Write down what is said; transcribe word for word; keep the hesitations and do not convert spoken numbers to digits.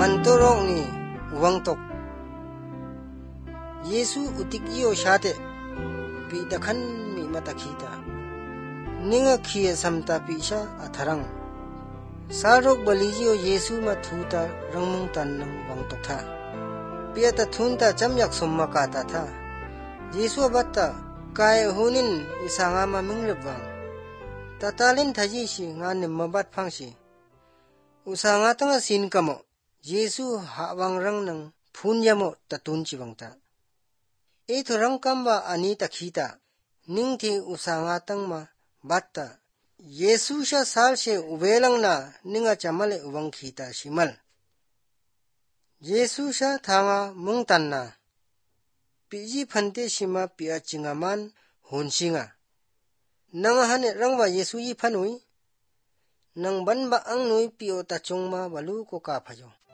mantorong ni uwang tok. Yesu utik iyo syate pi dakhan mi matakita. Ninga khiye samta pi sha atharang. Sarok balijiyo Yesu mathuta rangmung tan nang uwang tok tha. Piata thunta chamyak summa kata tha. Yesu abatta kaya hunin isanga ma minglebang. Tatalin thaji si ngane mabat phangsi. Usanga tanga sin kamo. Yesu hawang rang nang phunyamo tatun chibangta. Ito rang kamba ani takhita. Ningthi usanga tangma batta. Yesu sha sal se ubelang na ninga chamale uwang khita simal. Yesu sha thanga mungtan na. Piji phante sima pia chingaman honsinga. Nang hane rangwa Yesu yi phanui. Nang banba ang nui pio ta chongma balu ko ka phajo.